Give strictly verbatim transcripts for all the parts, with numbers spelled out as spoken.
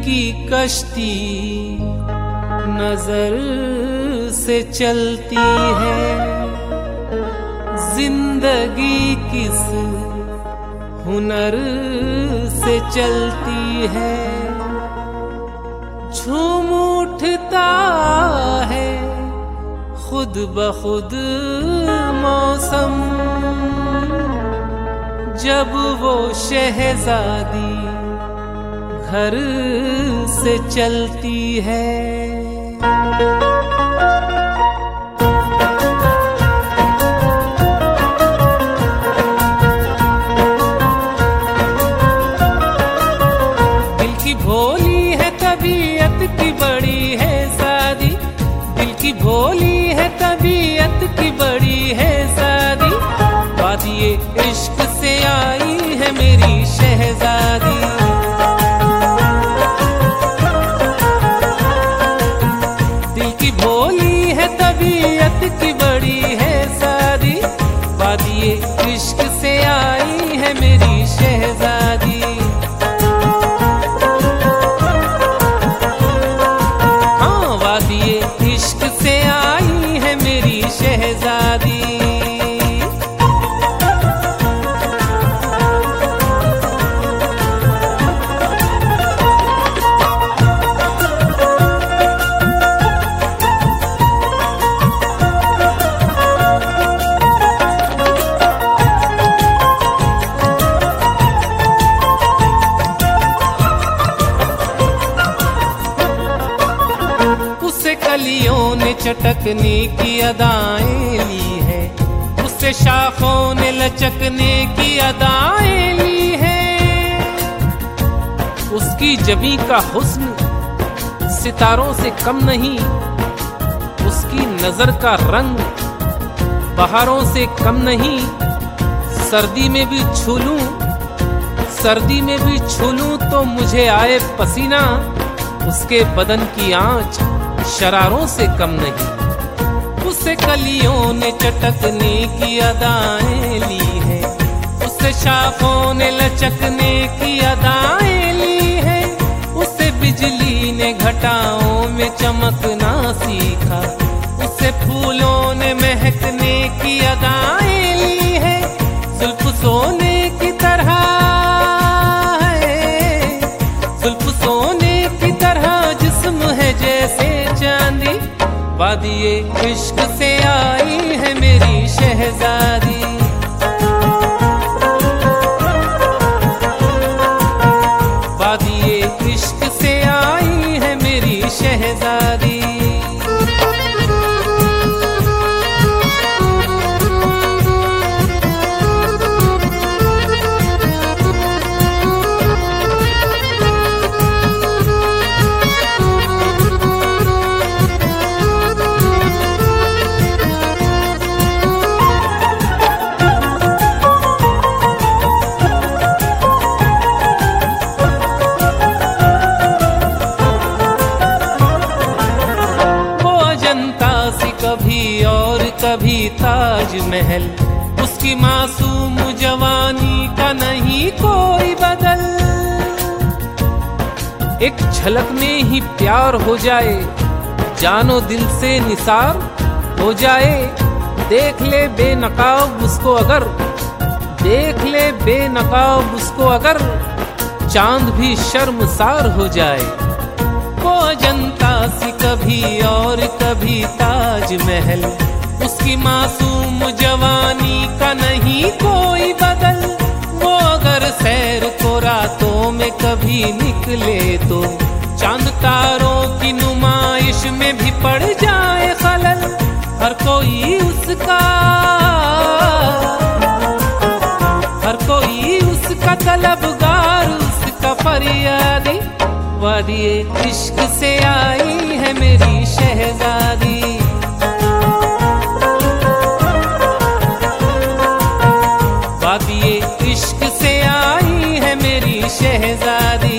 की कश्ती नजर से चलती है, जिंदगी किस हुनर से चलती है। झूम उठता है खुद ब खुद मौसम, जब वो शहजादी घर से चलती है। दिल की भोली है तबीयत की बड़ी है शादी, दिल की भोली है तबीयत की बड़ी है शादी। वादिये इश्क से आई है मेरी शहजादी, दिल की भोली है तबीयत की बड़ी है शादी। वादिये इश्क से आई है मेरी शहजादी। हाँ, वादिये इश्क से आई है मेरी शहजादी। कलियों ने चटकने की अदाएं ली है, उससे शाखों ने लचकने की अदाएं ली है। उसकी जबी का हुस्न सितारों से कम नहीं, उसकी नजर का रंग बहारों से कम नहीं। सर्दी में भी छू लूं, सर्दी में भी छू लूं तो मुझे आए पसीना, उसके बदन की आंच शरारों से कम नहीं। उससे कलियों ने चटकने की अदाएं ली है, उससे शाखों ने लचकने की अदाएं ली है। उससे बिजली ने घटाओं में चमकना सीखा, उससे फूलों ने महकने की अदाएं ली है। जुल्फ सोने की तरह है, जुल्फ सोने की तरह जिस्म है जैसे चांदी। वादिये इश्क से आई है मेरी शहजादी, वादिये इश्क से आई है मेरी शहजादी। कभी और कभी ताजमहल, उसकी मासूम जवानी का नहीं कोई बदल। एक झलक में ही प्यार हो जाए, जानो दिल से निसार हो जाए। देख ले बेनकाब उसको अगर, देख ले बेनकाब उसको अगर, चांद भी शर्मसार हो जाए। वो अजंता सी कभी और कभी ताजमहल, उसकी मासूम जवानी का नहीं कोई बदल। वो अगर सैर को रातों में कभी निकले तो चांद तारों की नुमाइश में भी पड़ जाए खलल। हर कोई उसका, हर कोई उसका तलबगार, उसका फरियादी। वादिये इश्क से आई है मेरी शहजादी, वादिये इश्क से आई है मेरी शहजादी।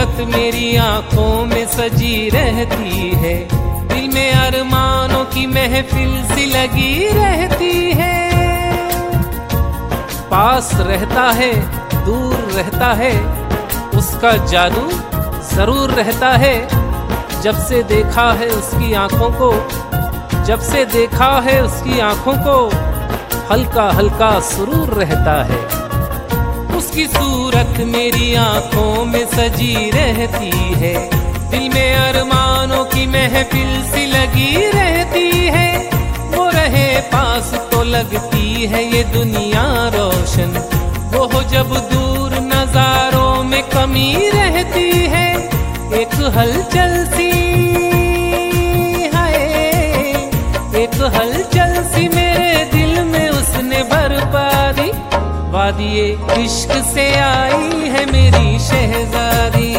सूरत मेरी आंखों में सजी रहती है, दिल में अरमानों की महफिल सी लगी रहती है। पास रहता है दूर रहता है, उसका जादू जरूर रहता है। जब से देखा है उसकी आंखों को, जब से देखा है उसकी आंखों को, हल्का हल्का सुरूर रहता है। उसकी सूरत मेरी आंखों में सजी रहती है, दिल में अरमानों की महफिल सी लगी रहती है। वो रहे पास तो लगती है ये दुनिया रोशन, वो हो जब दूर नजारों में कमी रहती है। एक हलचल सी है, एक हलचल सी मेरे दिल में उसने बर्बादी, वादिये इश्क से आई है मेरी शहजादी।